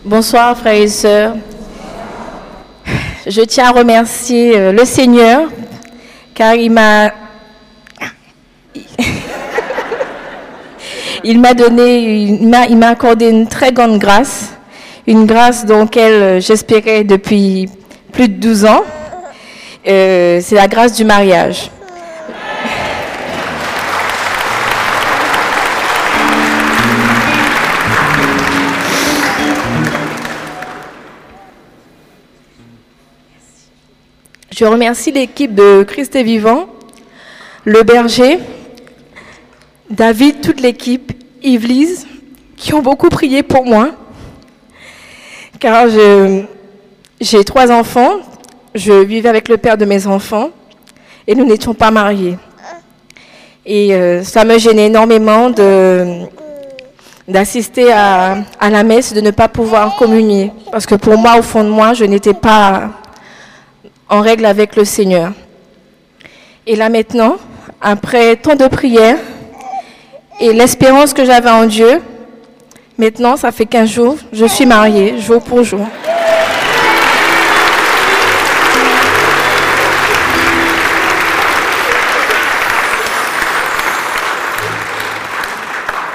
Bonsoir frères et sœurs. Je tiens à remercier le Seigneur car il m'a accordé une très grande grâce, une grâce dans laquelle j'espérais depuis plus de 12 ans. C'est la grâce du mariage. Je remercie l'équipe de Christ est vivant, le berger, David, toute l'équipe, Yves-Lise, qui ont beaucoup prié pour moi. Car j'ai 3 enfants, je vivais avec le père de mes enfants et nous n'étions pas mariés. Et ça me gênait énormément d'assister à la messe, de ne pas pouvoir communier. Parce que pour moi, au fond de moi, je n'étais pas en règle avec le Seigneur. Et là maintenant, après tant de prières et l'espérance que j'avais en Dieu, maintenant ça fait 15 jours, je suis mariée, jour pour jour.